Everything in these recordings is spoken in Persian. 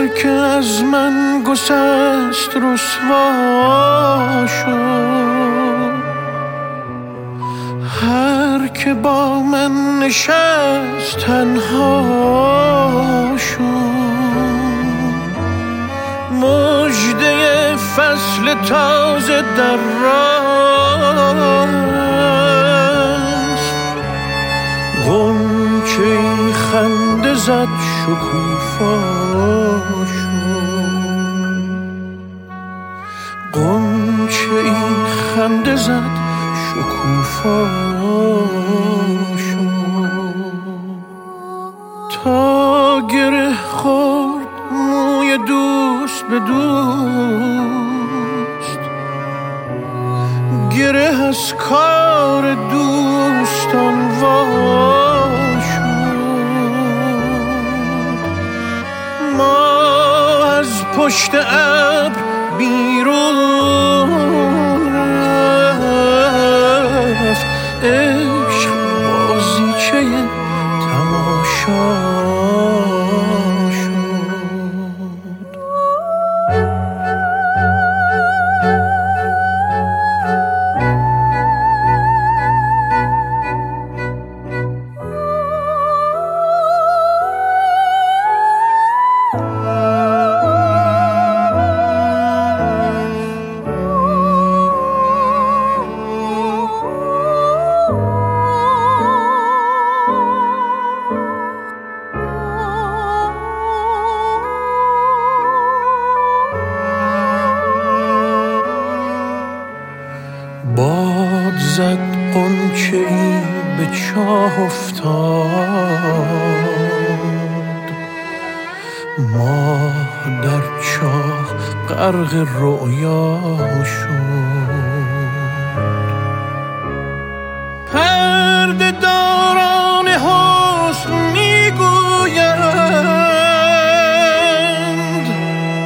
که از من گسست رسوا شد، هر که با من نشست تنها شد. مژده فصل تازه در راست، غنچه‌ای خنده زد شکوفا شد. غنچه‌ای خنده زد شکوفا شد. تا گره خورد موی دوست به دوست، گره از کار دوستان وا شد. ما از پشت ابر بیرون رفت، عشق بازیچه تماشا شد. باد زد غنچه‌ای به چاه افتاد، ماه در چاه غرق رؤیا شد. پرده داران حسن میگویند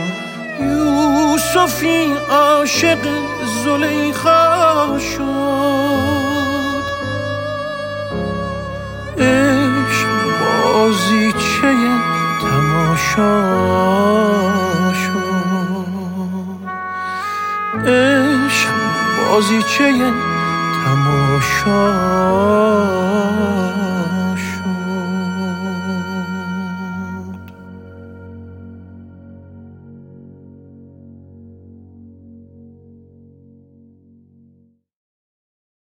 یوسفی عاشق زلیخا شد. عشق بازیچه تماشا شد. عشق بازیچه تماشا